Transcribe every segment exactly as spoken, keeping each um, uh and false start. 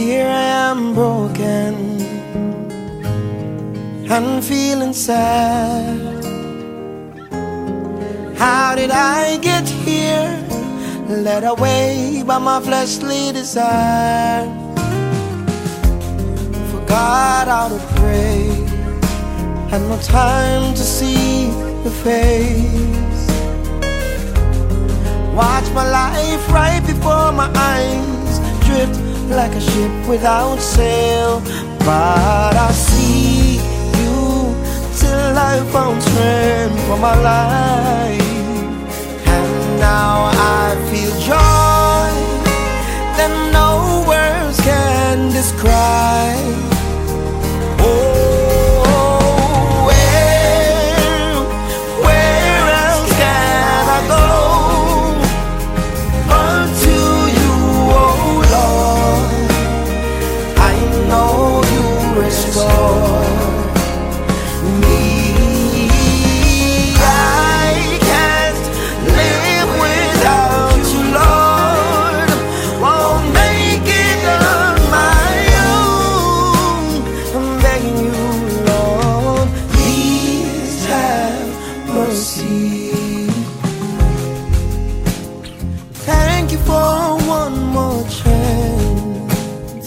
Here I am broken and feeling sad. How did I get here? Led away by my fleshly desire. Forgot how to pray, had no time to see the face. Watch my life right before my eyes drift like a ship without sail. But I see you till I found strength for my life. And now I feel joy that no words can describe. Oh, where, where else can I go but to you, oh Lord? I know you restore me. I can't live without you, Lord. Won't make it on my own. I'm begging you, Lord, please have mercy. Thank you for one more chance,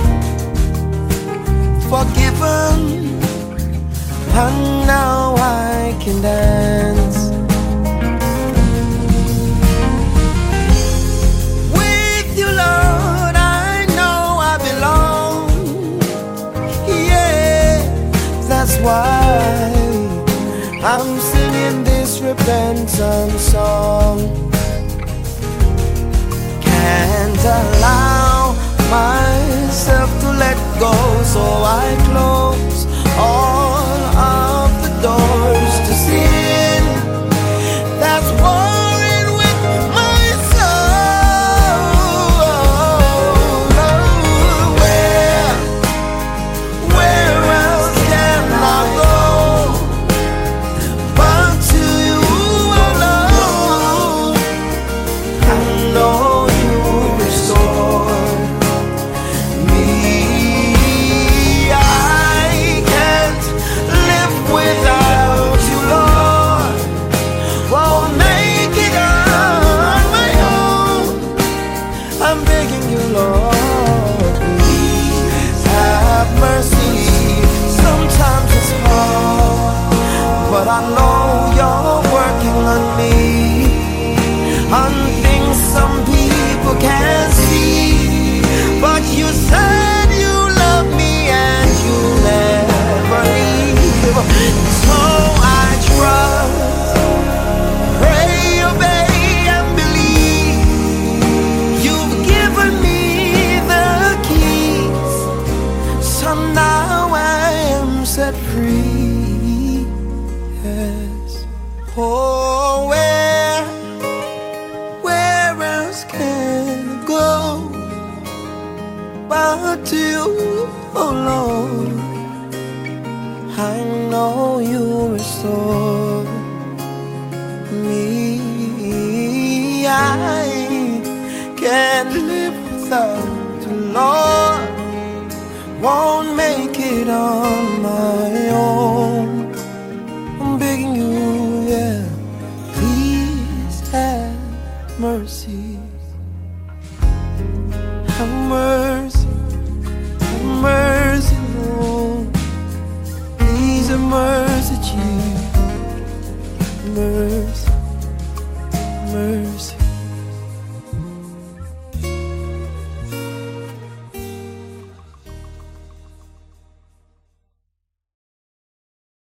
forgiven, and now I can dance. With you, Lord, I know I belong. Yeah, that's why I'm singing this repentance song. Can't allow myself to let go, so I close all of the doors to sin that's warring with my soul. Where, where else can I go but to you alone? I know you restore me. I can't live without you, Lord. Won't make it on my own. I'm begging you, Lord, please have mercy. Sometimes it's hard, but I know you're working on me, on things some people can't see. But you said you love me and you never leave. So I trust, pray, obey, and believe. You've given me the keys, so now I am set free. Yes. Oh, where, where else can I go but to you, oh Lord? I know you restore me. I can't live without you, Lord. Won't make it on my own. I'm begging you, yeah, please have mercy. Have mercy, have mercy, Lord. Please have mercy, Jesus. Mercy, mercy.